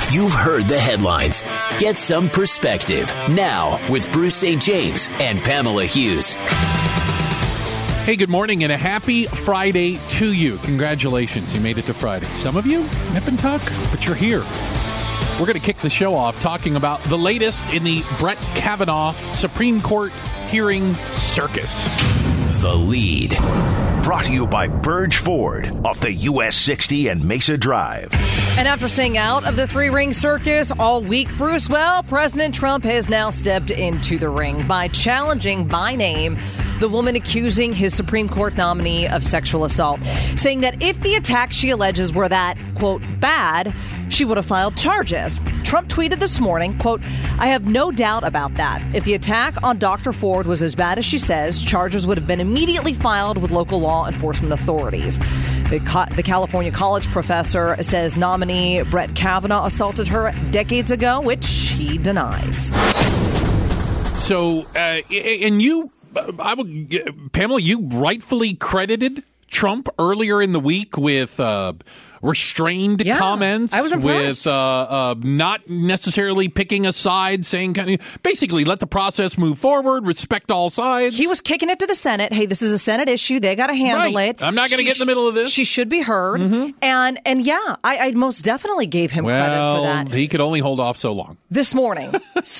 You've heard the headlines. Get some perspective now with Bruce St. James and Pamela Hughes. Hey, good morning and a happy Friday to you. Congratulations, you made it to Friday. Some of you, nip and tuck, but you're here. We're going to kick the show off talking about the latest in the Brett Kavanaugh Supreme Court hearing circus. The Lead. Brought to you by Burge Ford off the US 60 and Mesa Drive. And after staying out of the three-ring circus all week, Bruce, well, President Trump has now stepped into the ring by challenging by name the woman accusing his Supreme Court nominee of sexual assault, saying that if the attacks she alleges were that, quote, bad, she would have filed charges. Trump tweeted this morning, quote, I have no doubt about that. If the attack on Dr. Ford was as bad as she says, charges would have been immediately filed with local law enforcement authorities. The California college professor says nominee Brett Kavanaugh assaulted her decades ago, which he denies. So, and you, Pamela, you rightfully credited Trump earlier in the week with restrained comments. I was impressed. With not necessarily picking a side, saying basically let the process move forward, respect all sides. He was kicking it to the Senate. Hey, this is a Senate issue. They got to handle it. I'm not going to get in the middle of this. She should be heard. Mm-hmm. And yeah, I most definitely gave him credit for that. He could only hold off so long. This morning,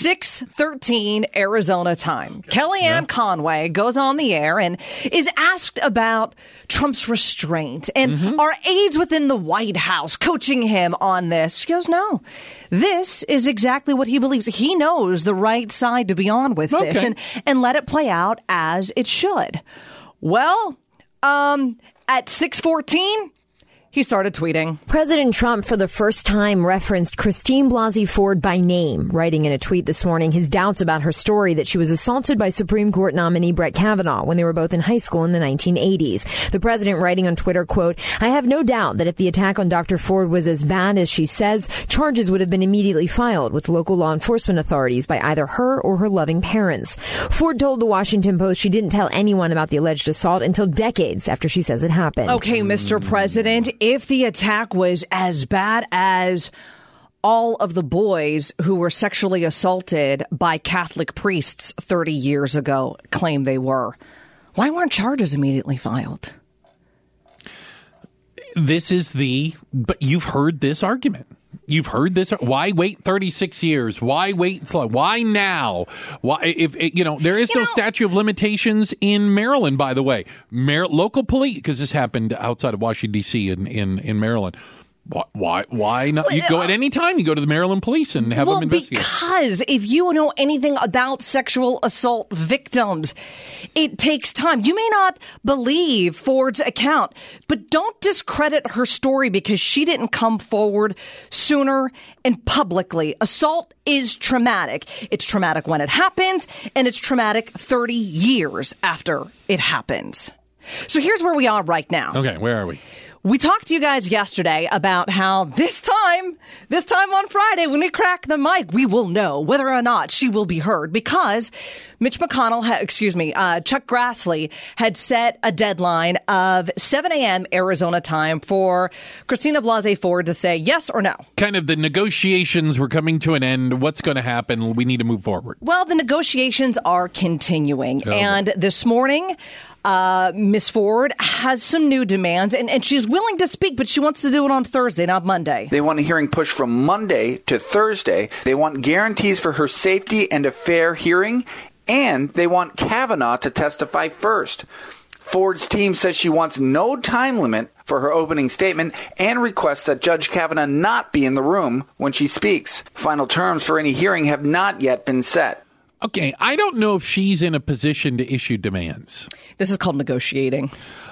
6:13 Arizona time, Kellyanne Conway goes on the air and is asked about Trump's restraint and are aides within the White House coaching him on this. She goes, no, this is exactly what he believes. He knows the right side to be on with this and let it play out as it should. Well, at 6:14, he started tweeting. President Trump, for the first time, referenced Christine Blasey Ford by name, writing in a tweet this morning his doubts about her story that she was assaulted by Supreme Court nominee Brett Kavanaugh when they were both in high school in the 1980s. The president writing on Twitter, quote, I have no doubt that if the attack on Dr. Ford was as bad as she says, charges would have been immediately filed with local law enforcement authorities by either her or her loving parents. Ford told the Washington Post she didn't tell anyone about the alleged assault until decades after she says it happened. Okay, Mr. President, if the attack was as bad as all of the boys who were sexually assaulted by Catholic priests 30 years ago claim they were, why weren't charges immediately filed? But you've heard this argument. You've heard this. Why wait 36 years? Why wait? Why now? Why, there is no statute of limitations in Maryland, by the way. Local police, because this happened outside of Washington, D.C. in Maryland. Why not? You go at any time. You go to the Maryland police and have them investigate. Because if you know anything about sexual assault victims, it takes time. You may not believe Ford's account, but don't discredit her story because she didn't come forward sooner and publicly. Assault is traumatic. It's traumatic when it happens, and it's traumatic 30 years after it happens. So here's where we are right now. Okay, where are we? We talked to you guys yesterday about how this time on Friday, when we crack the mic, we will know whether or not she will be heard because Mitch McConnell, Chuck Grassley had set a deadline of 7 a.m. Arizona time for Christina Blasey Ford to say yes or no. Kind of the negotiations were coming to an end. What's going to happen? We need to move forward. Well, the negotiations are continuing. And this morning, Miss Ford has some new demands, and she's willing to speak, but she wants to do it on Thursday, not Monday. They want a hearing pushed from Monday to Thursday. They want guarantees for her safety and a fair hearing, and they want Kavanaugh to testify first. Ford's team says she wants no time limit for her opening statement and requests that Judge Kavanaugh not be in the room when she speaks. Final terms for any hearing have not yet been set. Okay, I don't know if she's in a position to issue demands. This is called negotiating.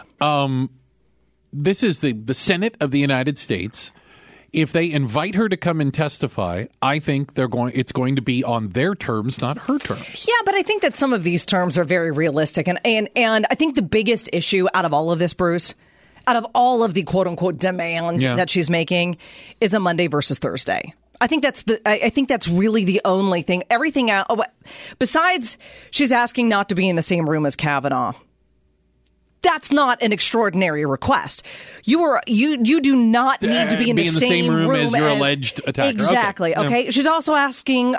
This is the Senate of the United States. If they invite her to come and testify, I think it's going to be on their terms, not her terms. Yeah, but I think that some of these terms are very realistic. And I think the biggest issue out of all of this, Bruce, out of all of the quote-unquote demands that she's making, is a Monday versus Thursday. I think that's really the only thing. Everything out besides she's asking not to be in the same room as Kavanaugh. That's not an extraordinary request. You do not need to be in the same room as your alleged attacker. Exactly. Okay. She's also asking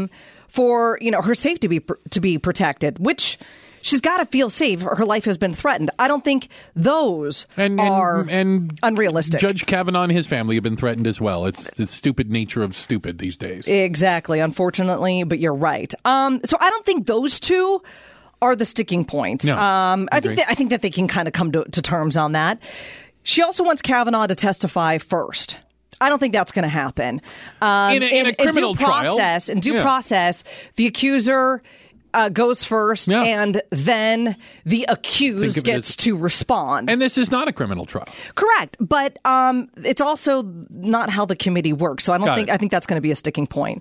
for her safety to be protected, which she's got to feel safe. Her life has been threatened. I don't think those are unrealistic. Judge Kavanaugh and his family have been threatened as well. It's the stupid nature of stupid these days. Exactly. Unfortunately, but you're right. So I don't think those two are the sticking points. No, I think that they can kind of come to terms on that. She also wants Kavanaugh to testify first. I don't think that's going to happen. In a criminal trial. In due process, the accuser goes first, and then the accused gets to respond. And this is not a criminal trial. Correct. But it's also not how the committee works. So I think that's going to be a sticking point.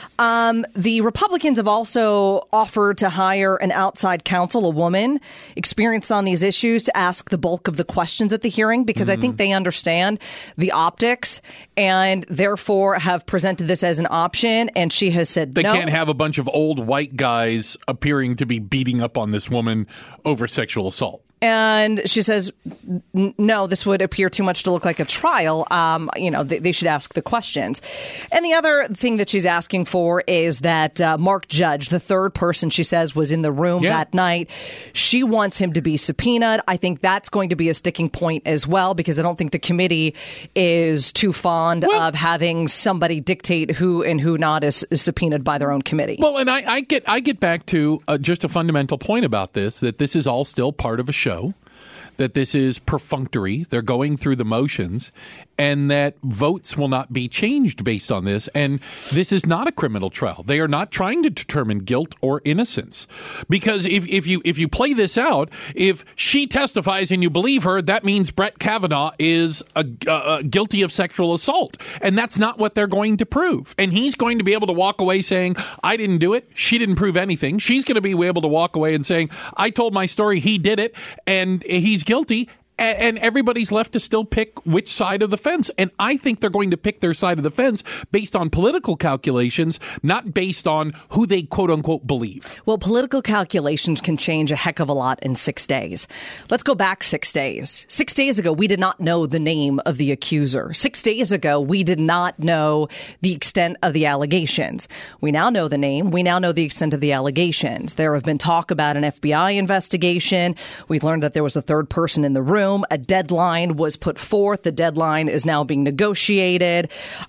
The Republicans have also offered to hire an outside counsel, a woman experienced on these issues, to ask the bulk of the questions at the hearing, because I think they understand the optics and therefore have presented this as an option. And she has said they no. Can't have a bunch of old white guys appearing to be beating up on this woman over sexual assault. And she says, no, this would appear too much to look like a trial. They should ask the questions. And the other thing that she's asking for is that Mark Judge, the third person she says was in the room that night, she wants him to be subpoenaed. I think that's going to be a sticking point as well, because I don't think the committee is too fond of having somebody dictate who and who not is subpoenaed by their own committee. Well, and I get back to just a fundamental point about this, that this is all still part of a show, that this is perfunctory, they're going through the motions, and that votes will not be changed based on this. And this is not a criminal trial. They are not trying to determine guilt or innocence. Because if you play this out, if she testifies and you believe her, that means Brett Kavanaugh is guilty of sexual assault. And that's not what they're going to prove. And he's going to be able to walk away saying, I didn't do it. She didn't prove anything. She's going to be able to walk away and saying, I told my story. He did it. And he's guilty. And everybody's left to still pick which side of the fence. And I think they're going to pick their side of the fence based on political calculations, not based on who they quote unquote believe. Well, political calculations can change a heck of a lot in 6 days. Let's go back 6 days. 6 days ago, we did not know the name of the accuser. 6 days ago, we did not know the extent of the allegations. We now know the name. We now know the extent of the allegations. There have been talk about an FBI investigation. We've learned that there was a third person in the room. A deadline was put forth. The deadline is now being negotiated.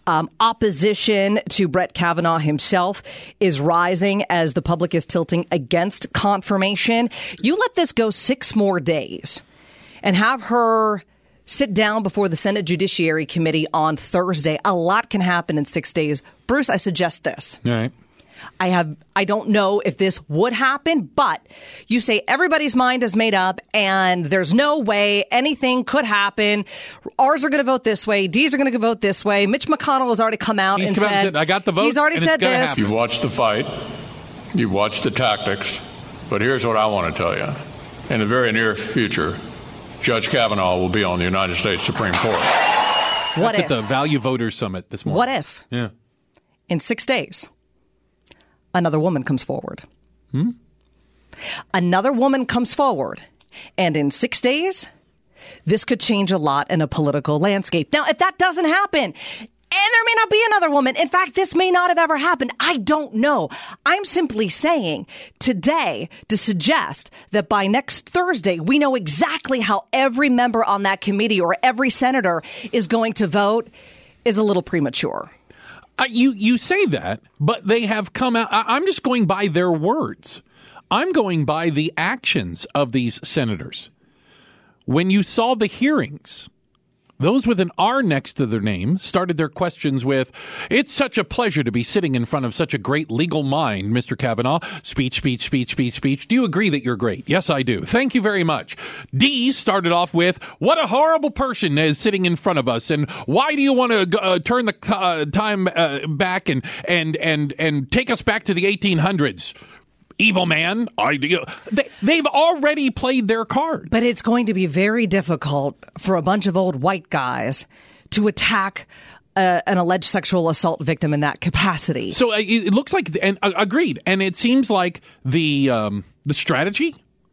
Opposition to Brett Kavanaugh himself is rising as the public is tilting against confirmation. You let this go 6 more days and have her sit down before the Senate Judiciary Committee on Thursday. A lot can happen in 6 days. Bruce, I suggest this. All right. I don't know if this would happen, but you say everybody's mind is made up and there's no way anything could happen. R's are going to vote this way. D's are going to vote this way. Mitch McConnell has already come out and said, I got the votes. He's already said this. You watched the fight. You watched the tactics. But here's what I want to tell you. In the very near future, Judge Kavanaugh will be on the United States Supreme Court. That's at the Value Voters Summit this morning. What if? Yeah. In 6 days, another woman comes forward. Another woman comes forward. And in 6 days, this could change a lot in a political landscape. Now, if that doesn't happen, and there may not be another woman. In fact, this may not have ever happened. I don't know. I'm simply saying today to suggest that by next Thursday, we know exactly how every member on that committee or every senator is going to vote is a little premature. You say that, but they have come out. I'm just going by their words. I'm going by the actions of these senators. When you saw the hearings, those with an R next to their name started their questions with, it's such a pleasure to be sitting in front of such a great legal mind, Mr. Kavanaugh. Speech, speech, speech, speech, speech. Do you agree that you're great? Yes, I do. Thank you very much. D started off with, what a horrible person is sitting in front of us. And why do you want to turn the time back and take us back to the 1800s? Evil man. They've already played their card. But it's going to be very difficult for a bunch of old white guys to attack an alleged sexual assault victim in that capacity. So it looks like, and agreed, and it seems like the strategy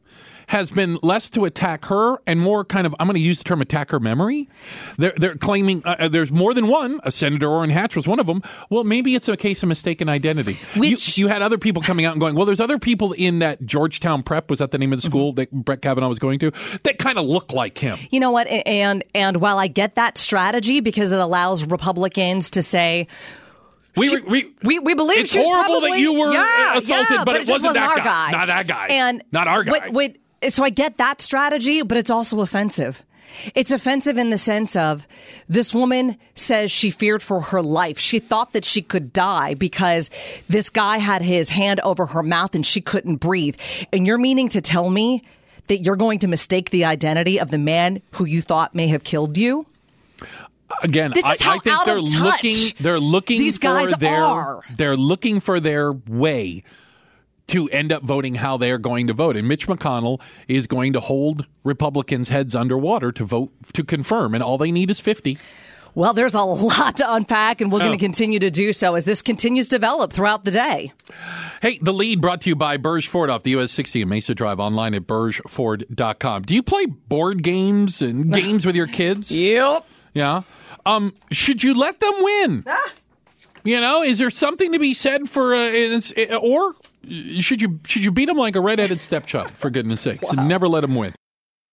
has been less to attack her and more kind of, I'm going to use the term attack her memory. They're claiming there's more than one. Senator Orrin Hatch was one of them. Well, maybe it's a case of mistaken identity. You had other people coming out and going, well, there's other people in that Georgetown Prep, was that the name of the school that Brett Kavanaugh was going to, that kind of look like him. You know what? And while I get that strategy because it allows Republicans to say, we believe it's horrible that you were assaulted, but it wasn't that our guy. Not that guy. And not our guy. So I get that strategy, but it's also offensive. It's offensive in the sense of this woman says she feared for her life. She thought that she could die because this guy had his hand over her mouth and she couldn't breathe. And you're meaning to tell me that you're going to mistake the identity of the man who you thought may have killed you? Again, I think they're looking these guys they're looking for their way to end up voting how they're going to vote. And Mitch McConnell is going to hold Republicans' heads underwater to vote to confirm. And all they need is 50. Well, there's a lot to unpack, and we're going to continue to do so as this continues to develop throughout the day. Hey, The Lead brought to you by Burge Ford off the US 60 and Mesa Drive, online at burgeford.com. Do you play board games and games with your kids? Yep. Yeah. Should you let them win? You know, is there something to be said for, or should you beat them like a redheaded stepchild, for goodness sakes, and never let them win?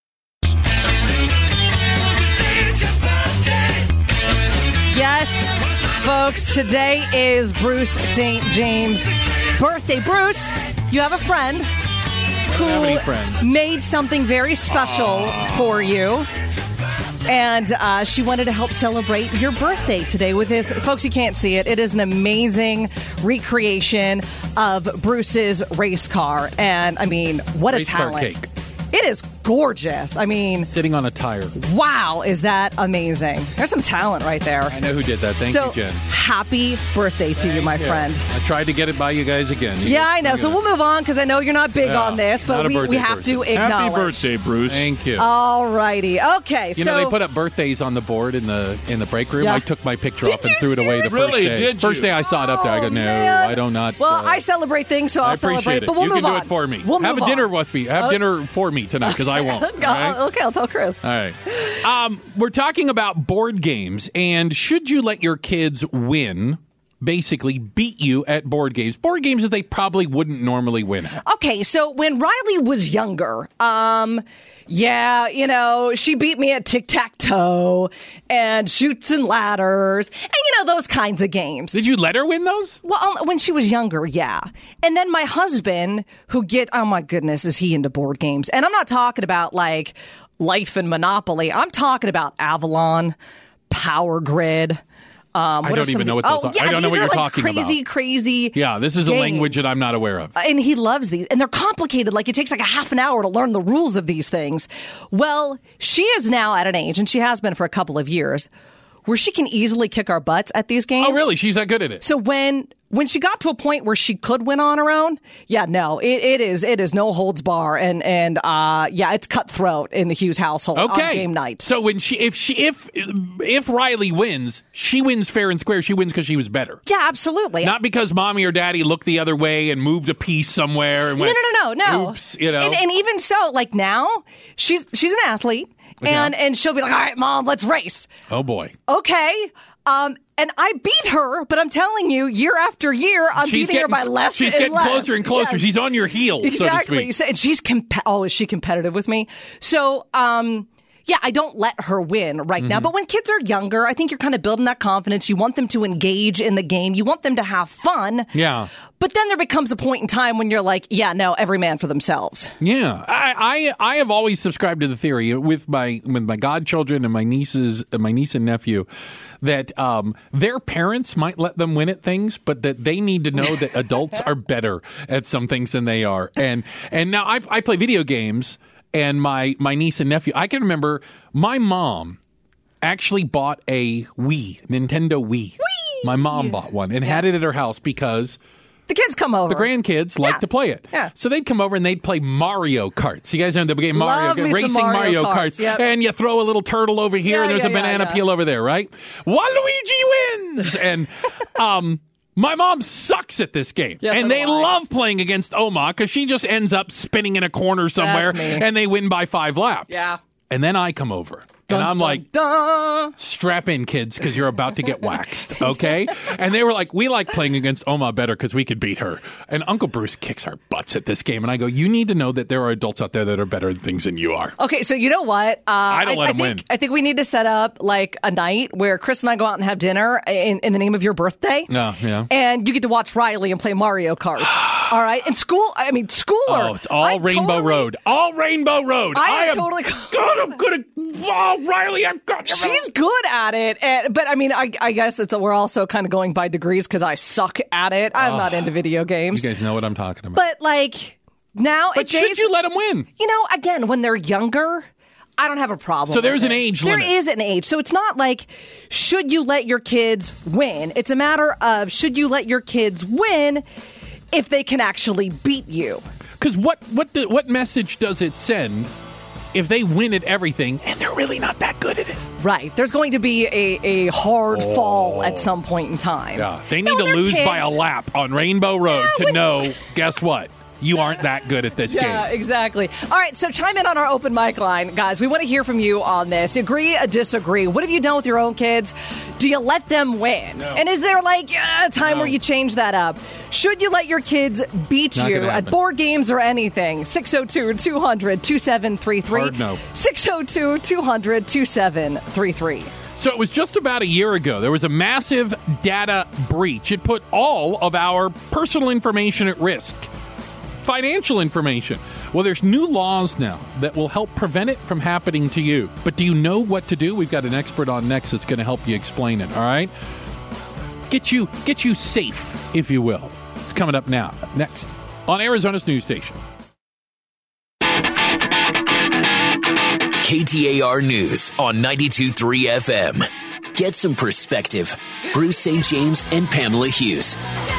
Yes, folks, today is Bruce St. James' birthday. Bruce, you have a friend who made something very special for you. And she wanted to help celebrate your birthday today with this. Folks, you can't see it. It is an amazing recreation of Bruce's race car. And, I mean, what a talent. Race car cake. It is gorgeous. I mean, sitting on a tire. Wow, is that amazing. There's some talent right there. I know who did that. Thank you, Jen. Happy birthday to you, my friend. I tried to get it by you guys again. I know. So we'll move on because I know you're not big on this, but we have to acknowledge. Happy birthday, Bruce. Thank you. All righty. Okay. You know, they put up birthdays on the board in the break room. I took my picture off and threw it away the first day. First day I saw it up there, I go, no, I don't not. Well, I celebrate things, so I'll celebrate. But we'll move on. You can do it for me. We'll have move a dinner with me. Have dinner for me tonight because I won't. Right? Okay, I'll tell Chris. All right. We're talking about board games, and should you let your kids win, basically beat you at board games that they probably wouldn't normally win at? Okay, so when Riley was younger, she beat me at tic-tac-toe and Chutes and Ladders and, those kinds of games. Did you let her win those? Well, when she was younger, yeah. And then my husband, oh my goodness, is he into board games? And I'm not talking about like Life and Monopoly. I'm talking about Avalon, Power Grid. I don't even know what those are. I don't know what you're talking about. Crazy. Yeah, this is games. A language that I'm not aware of. And he loves these. And they're complicated. Like, it takes like a half an hour to learn the rules of these things. Well, she is now at an age, and she has been for a couple of years, where she can easily kick our butts at these games. Oh, really? She's that good at it? So when she got to a point where she could win on her own, it is no holds bar, and it's cutthroat in the Hughes household on game night. So when if Riley wins, she wins fair and square. She wins because she was better. Yeah, absolutely. Not because mommy or daddy looked the other way and moved a piece somewhere and went, no. Oops, And even so, like now, she's an athlete. And she'll be like, all right, Mom, let's race. Oh, boy. Okay. And I beat her, but I'm telling you, year after year, I'm beating her by less and less. She's getting closer and closer. Yes. She's on your heels, exactly. so to speak. And is she competitive with me? So, I don't let her win right now. But when kids are younger, I think you're kind of building that confidence. You want them to engage in the game. You want them to have fun. Yeah. But then there becomes a point in time when you're like, every man for themselves. Yeah. I have always subscribed to the theory with my godchildren and my niece and nephew that their parents might let them win at things, but that they need to know that adults are better at some things than they are. And now I play video games. And my niece and nephew, I can remember my mom actually bought a Nintendo Wii. My mom bought one and had it at her house because the kids come over. The grandkids like to play it. Yeah. So they'd come over and they'd play Mario Karts. You guys know the game racing Mario Karts. Yep. And you throw a little turtle over here and there's a banana peel over there, right? Waluigi wins! And My mom sucks at this game. Yes, and they love playing against Oma because she just ends up spinning in a corner somewhere and they win by 5 laps. Yeah. And then I come over. And I'm like, strap in, kids, because you're about to get waxed, okay? And they were like, we like playing against Oma better because we could beat her. And Uncle Bruce kicks our butts at this game. And I go, you need to know that there are adults out there that are better at things than you are. Okay, so you know what? I don't let them win. I think we need to set up like a night where Chris and I go out and have dinner in the name of your birthday. No, yeah. And you get to watch Riley and play Mario Kart. All right? And schooler. Oh, it's all Rainbow Road. All Rainbow Road. I am totally... God, I'm good at... Oh, Riley, I've got you. She's good at it. But, I mean, I guess we're also kind of going by degrees because I suck at it. I'm not into video games. You guys know what I'm talking about. But, like, now... But should you let them win? You know, again, when they're younger... I don't have a problem. So there's an age limit. There is an age. So it's not like, should you let your kids win? It's a matter of, should you let your kids win if they can actually beat you? Because what message does it send if they win at everything and they're really not that good at it? Right. There's going to be a hard fall at some point in time. Yeah. They need to lose by a lap on Rainbow Road to know, guess what? You aren't that good at this game. Yeah, exactly. All right, so chime in on our open mic line, guys. We want to hear from you on this. Agree or disagree? What have you done with your own kids? Do you let them win? No. And is there like a time where you change that up? Should you let your kids beat you at board games or anything? 602-200-2733. Hard no. 602-200-2733. So it was just about a year ago. There was a massive data breach. It put all of our personal information at risk. Financial information. Well, there's new laws now that will help prevent it from happening to you. But do you know what to do? We've got an expert on next that's going to help you explain it, all right? Get you safe, if you will. It's coming up now, next, on Arizona's news station. KTAR News on 92.3 FM. Get some perspective. Bruce St. James and Pamela Hughes.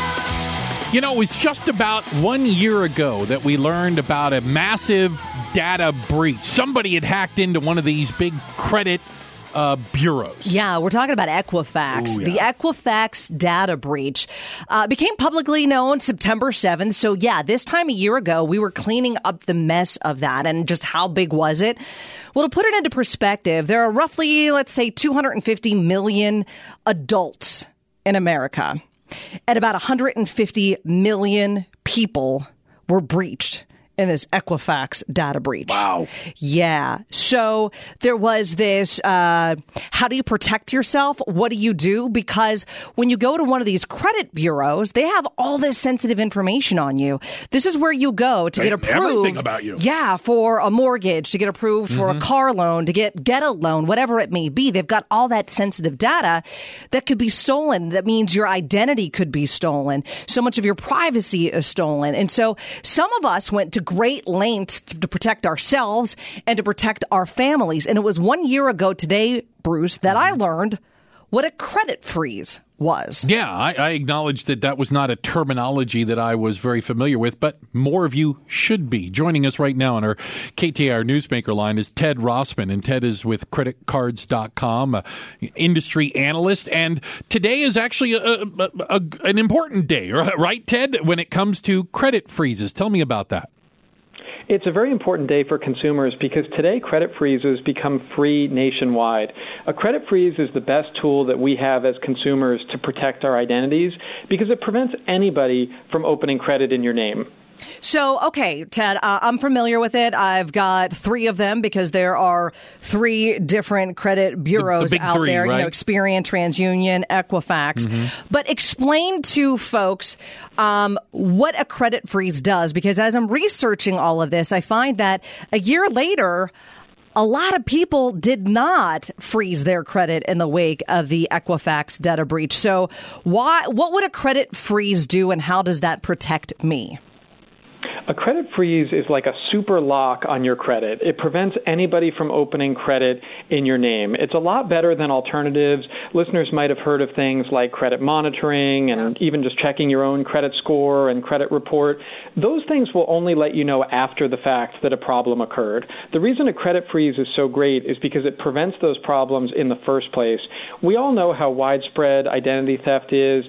You know, it was just about 1 year ago that we learned about a massive data breach. Somebody had hacked into one of these big credit bureaus. Yeah, we're talking about Equifax. Ooh, yeah. The Equifax data breach became publicly known September 7th. So, yeah, this time a year ago, we were cleaning up the mess of that. And just how big was it? Well, to put it into perspective, there are roughly, let's say, 250 million adults in America. And about 150 million people were breached in this Equifax data breach. Wow. Yeah. So there was this, how do you protect yourself? What do you do? Because when you go to one of these credit bureaus, they have all this sensitive information on you. This is where you go to get approved. Everything about you. Yeah, for a mortgage, to get approved for a car loan, to get a loan, whatever it may be. They've got all that sensitive data that could be stolen. That means your identity could be stolen. So much of your privacy is stolen. And so some of us went to great lengths to protect ourselves and to protect our families. And it was 1 year ago today, Bruce, that I learned what a credit freeze was. Yeah, I acknowledge that was not a terminology that I was very familiar with, but more of you should be. Joining us right now on our KTAR Newsmaker line is Ted Rossman, and Ted is with creditcards.com, an industry analyst, and today is actually an important day, right, Ted, when it comes to credit freezes. Tell me about that. It's a very important day for consumers because today credit freezes become free nationwide. A credit freeze is the best tool that we have as consumers to protect our identities because it prevents anybody from opening credit in your name. So, okay, Ted, I'm familiar with it. I've got 3 of them because there are 3 different credit bureaus the big out 3, there, right? You know, Experian, TransUnion, Equifax. But explain to folks what a credit freeze does, because as I'm researching all of this, I find that a year later, a lot of people did not freeze their credit in the wake of the Equifax data breach. So what would a credit freeze do, and how does that protect me? A credit freeze is like a super lock on your credit. It prevents anybody from opening credit in your name. It's a lot better than alternatives. Listeners might have heard of things like credit monitoring and even just checking your own credit score and credit report. Those things will only let you know after the fact that a problem occurred. The reason a credit freeze is so great is because it prevents those problems in the first place. We all know how widespread identity theft is.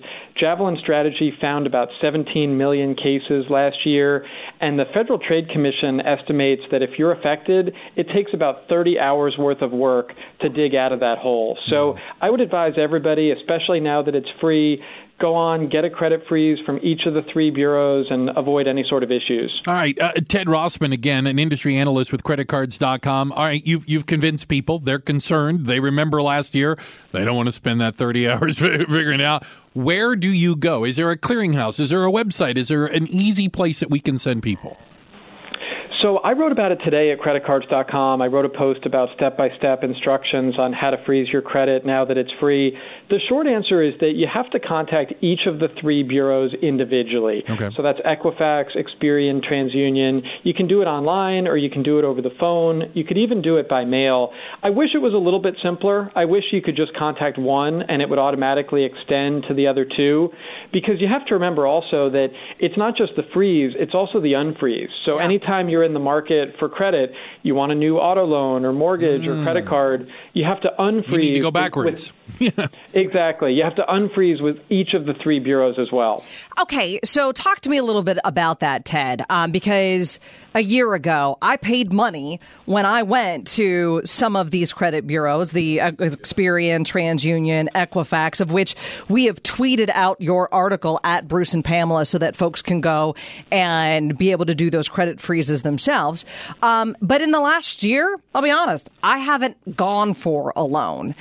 Javelin Strategy found about 17 million cases last year, and the Federal Trade Commission estimates that if you're affected, it takes about 30 hours worth of work to dig out of that hole. So I would advise everybody, especially now that it's free, go on, get a credit freeze from each of the three bureaus and avoid any sort of issues. All right. Ted Rossman, again, an industry analyst with creditcards.com. All right. You've convinced people. They're concerned. They remember last year. They don't want to spend that 30 hours figuring it out. Where do you go? Is there a clearinghouse? Is there a website? Is there an easy place that we can send people? So I wrote about it today at creditcards.com. I wrote a post about step-by-step instructions on how to freeze your credit now that it's free. The short answer is that you have to contact each of the three bureaus individually. Okay. So that's Equifax, Experian, TransUnion. You can do it online or you can do it over the phone. You could even do it by mail. I wish it was a little bit simpler. I wish you could just contact one and it would automatically extend to the other two, because you have to remember also that it's not just the freeze, it's also the unfreeze. So anytime you're in the market for credit, you want a new auto loan or mortgage or credit card, you have to unfreeze. You need to go backwards. Exactly. You have to unfreeze with each of the three bureaus as well. Okay, so talk to me a little bit about that, Ted, because a year ago, I paid money when I went to some of these credit bureaus, the Experian, TransUnion, Equifax, of which we have tweeted out your article at Bruce and Pamela so that folks can go and be able to do those credit freezes themselves. But in the last year, I'll be honest, I haven't gone for a loan.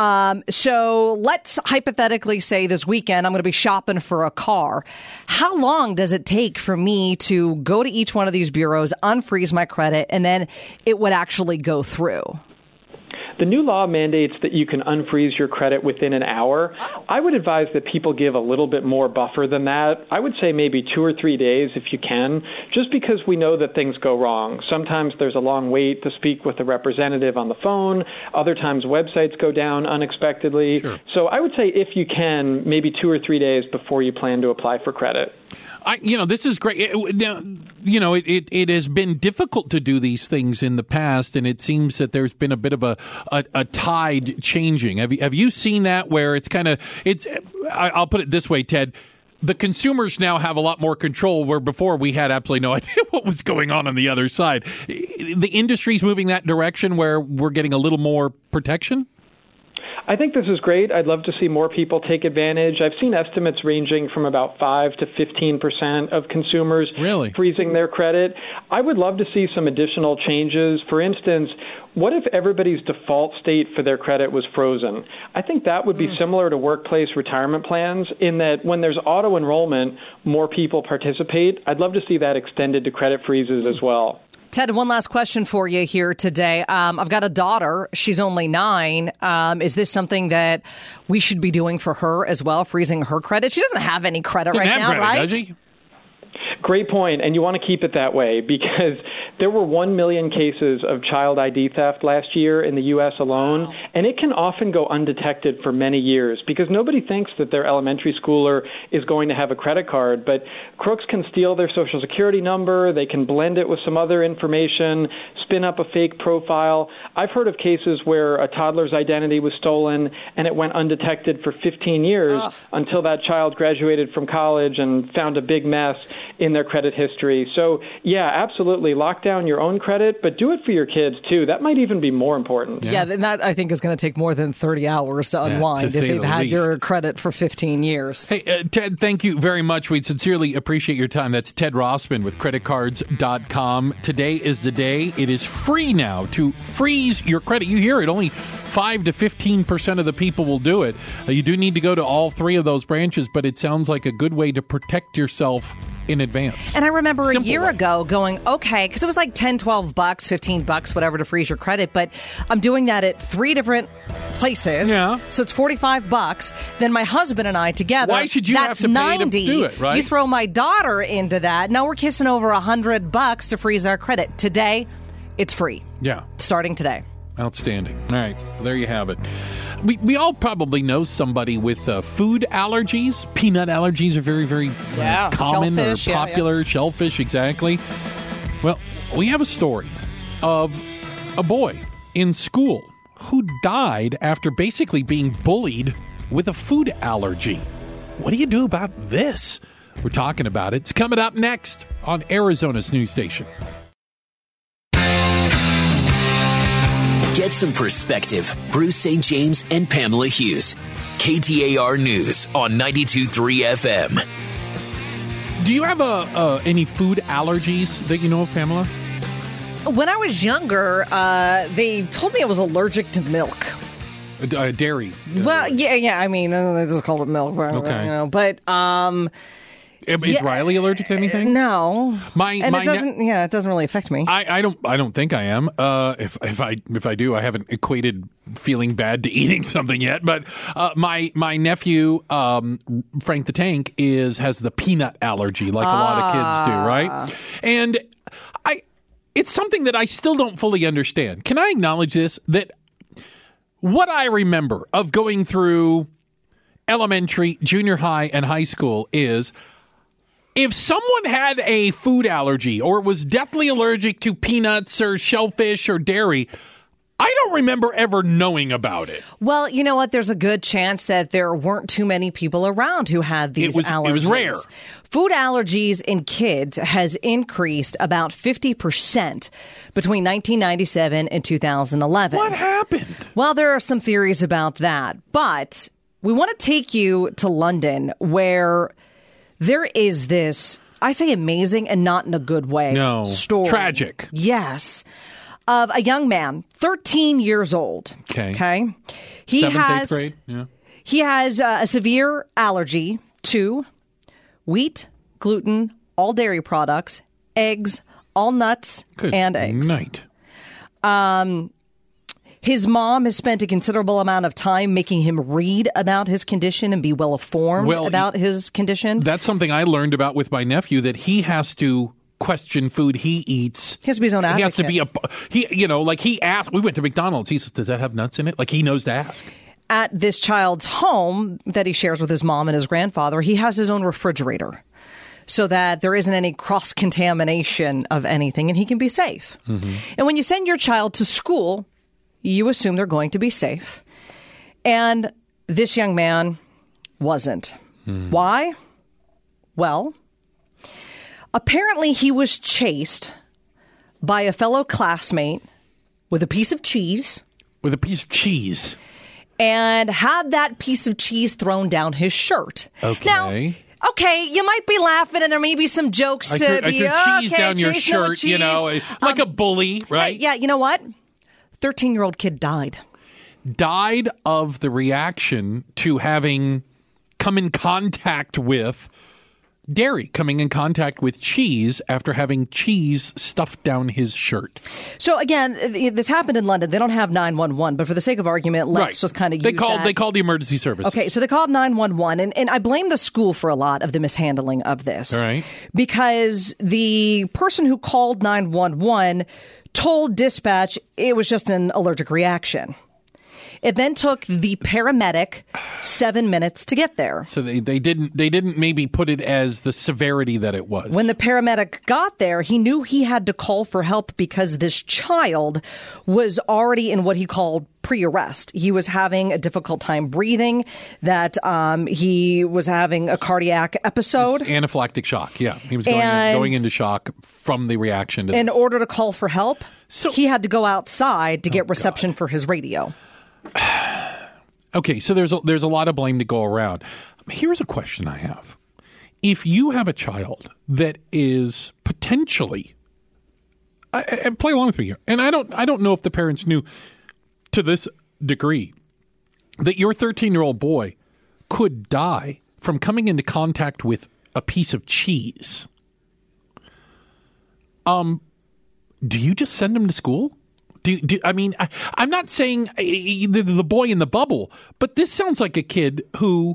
So let's hypothetically say this weekend I'm going to be shopping for a car. How long does it take for me to go to each one of these bureaus, unfreeze my credit, and then it would actually go through? The new law mandates that you can unfreeze your credit within an hour. I would advise that people give a little bit more buffer than that. I would say maybe 2 or 3 days if you can, just because we know that things go wrong. Sometimes there's a long wait to speak with a representative on the phone. Other times websites go down unexpectedly. Sure. So I would say if you can, maybe 2 or 3 days before you plan to apply for credit. This is great. It has been difficult to do these things in the past, and it seems that there's been a bit of a tide changing. Have you seen that where it's kind of I'll put it this way, Ted. The consumers now have a lot more control, where before we had absolutely no idea what was going on the other side. The industry's moving that direction where we're getting a little more protection? I think this is great. I'd love to see more people take advantage. I've seen estimates ranging from about 5 to 15% of consumers freezing their credit. I would love to see some additional changes. For instance, what if everybody's default state for their credit was frozen? I think that would be similar to workplace retirement plans in that when there's auto enrollment, more people participate. I'd love to see that extended to credit freezes as well. Ted, one last question for you here today. I've got a daughter. She's only 9. Is this something that we should be doing for her as well, freezing her credit? She doesn't have any credit right now, right? Does she? Great point, and you want to keep it that way because there were 1 million cases of child ID theft last year in the U.S. alone, and it can often go undetected for many years because nobody thinks that their elementary schooler is going to have a credit card, but crooks can steal their Social Security number, they can blend it with some other information, spin up a fake profile. I've heard of cases where a toddler's identity was stolen and it went undetected for 15 years until that child graduated from college and found a big mess in their credit history. So, yeah, absolutely. Lock down your own credit, but do it for your kids, too. That might even be more important. Yeah, and that, I think, is going to take more than 30 hours to unwind if they've had your credit for 15 years. Hey, Ted, thank you very much. We sincerely appreciate your time. That's Ted Rossman with creditcards.com. Today is the day. It is free now to freeze your credit. You hear it. Only 5 to 15% of the people will do it. You do need to go to all 3 of those branches, but it sounds like a good way to protect yourself in advance. And I remember a year ago going, okay, because it was like $10, $12, $15, whatever to freeze your credit, but I'm doing that at 3 different places. Yeah. So it's $45. Then my husband and I together, why should you that's have to pay $90. to do it, right? You throw my daughter into that. Now we're kissing over $100 to freeze our credit. Today, it's free. Yeah. Starting today. Outstanding. All right. Well, there you have it. We all probably know somebody with food allergies. Peanut allergies are very, very common or popular. Yeah. Shellfish, exactly. Well, we have a story of a boy in school who died after basically being bullied with a food allergy. what do you do about this? We're talking about it. It's coming up next on Arizona's news station. Get some perspective. Bruce St. James and Pamela Hughes. KTAR News on 92.3 FM. Do you have any food allergies that you know of, Pamela? When I was younger, they told me I was allergic to milk. Dairy. Well, yeah. I mean, they just called it milk. Okay. But is Riley allergic to anything? No. It doesn't really affect me. I don't think I am. If I do, I haven't equated feeling bad to eating something yet. But my nephew Frank the Tank has the peanut allergy, like a lot of kids do, right? And it's something that I still don't fully understand. Can I acknowledge this? That what I remember of going through elementary, junior high, and high school is if someone had a food allergy or was deathly allergic to peanuts or shellfish or dairy, I don't remember ever knowing about it. Well, you know what? There's a good chance that there weren't too many people around who had these allergies. It was rare. Food allergies in kids has increased about 50% between 1997 and 2011. What happened? Well, there are some theories about that, but we want to take you to London, where there is this, I say amazing and not in a good way, story. Tragic. Yes. Of a young man, 13 years old. Okay. He 7th, has 8th grade? Yeah. He has a severe allergy to wheat, gluten, all dairy products, eggs, all nuts, and eggs. Night. His mom has spent a considerable amount of time making him read about his condition and be well-informed about his condition. That's something I learned about with my nephew, that he has to question food he eats. He has to be his own advocate. He has to be he asked, we went to McDonald's. He says, does that have nuts in it? Like, he knows to ask. At this child's home that he shares with his mom and his grandfather, he has his own refrigerator so that there isn't any cross-contamination of anything and he can be safe. Mm-hmm. And when you send your child to school, you assume they're going to be safe. And this young man wasn't. Why? Well, apparently he was chased by a fellow classmate with a piece of cheese. With a piece of cheese. And had that piece of cheese thrown down his shirt. Okay. Now, you might be laughing and there may be some jokes I threw cheese down your shirt, like a bully, right? Yeah, you know what? 13-year-old kid died. Died of the reaction to having come in contact with dairy, coming in contact with cheese after having cheese stuffed down his shirt. So again, this happened in London. They don't have 911, but for the sake of argument, let's just kind of use that. They called the emergency service. Okay, so they called 911, and I blame the school for a lot of the mishandling of this. All right. Because the person who called 911 told dispatch it was just an allergic reaction. It then took the paramedic 7 minutes to get there. So they didn't maybe put it as the severity that it was. When the paramedic got there, he knew he had to call for help because this child was already in what he called pre-arrest. He was having a difficult time breathing, that he was having a cardiac episode. It's anaphylactic shock, yeah. He was going into shock from the reaction to this. In order to call for help, he had to go outside to get reception for his radio. Okay, so there's a lot of blame to go around. Here's a question I have. If you have a child that is potentially, and play along with me here, and I don't know if the parents knew to this degree that your 13-year-old boy could die from coming into contact with a piece of cheese. Do you just send him to school? I'm not saying the boy in the bubble, but this sounds like a kid who,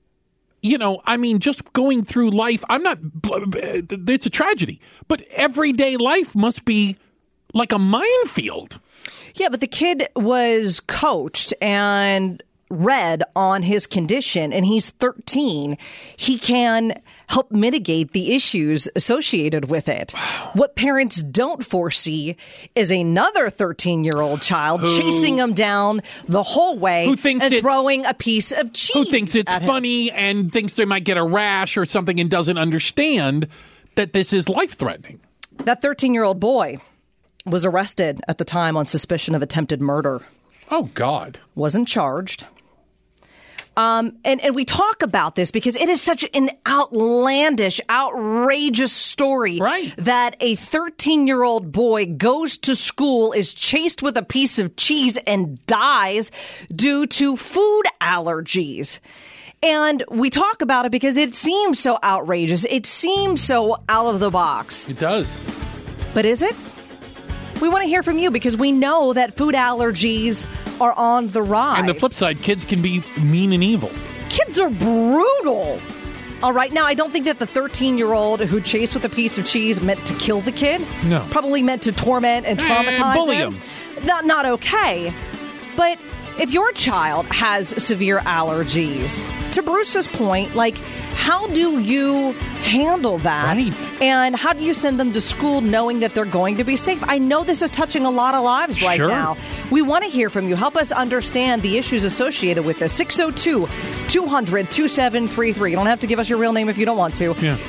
just going through life. It's a tragedy, but everyday life must be like a minefield. Yeah, but the kid was coached and read on his condition, and he's 13, he can help mitigate the issues associated with it. What parents don't foresee is another 13-year-old child chasing him down the whole way and throwing a piece of cheese. Who thinks it's funny and thinks they might get a rash or something and doesn't understand that this is life-threatening. That 13-year-old boy was arrested at the time on suspicion of attempted murder. Oh, God. Wasn't charged. And we talk about this because it is such an outlandish, outrageous story that a 13-year-old boy goes to school, is chased with a piece of cheese, and dies due to food allergies. And we talk about it because it seems so outrageous. It seems so out of the box. It does. But is it? We want to hear from you because we know that food allergies are on the rise. And the flip side, kids can be mean and evil. Kids are brutal. All right. Now, I don't think that the 13-year-old who chased with a piece of cheese meant to kill the kid. No. Probably meant to torment and traumatize bully him. him. Not okay. But if your child has severe allergies, to Bruce's point, like, how do you handle that? Right. And how do you send them to school knowing that they're going to be safe? I know this is touching a lot of lives right now. We want to hear from you. Help us understand the issues associated with this. 602-200-2733. You don't have to give us your real name if you don't want to. Yeah.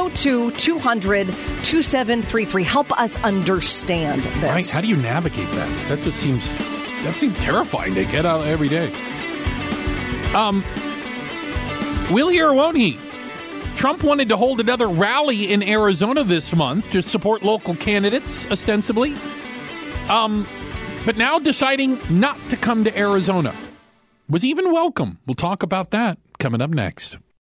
602-200-2733. Help us understand this. Right. How do you navigate that? That seems terrifying to get out every day. Will he or won't he? Trump wanted to hold another rally in Arizona this month to support local candidates, ostensibly. But now deciding not to come to Arizona. Was he even welcome? We'll talk about that coming up next.